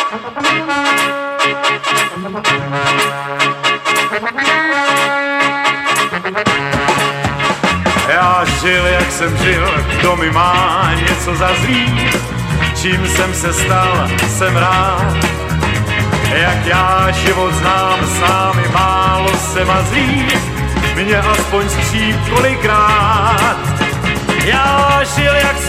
Já žil, jak jsem žil, kdo mi má něco za zlý, čím jsem se stal, jsem rád. Jak já život znám, s námi málo se mazlí, mě aspoň skříp kolikrát. Já žil, jak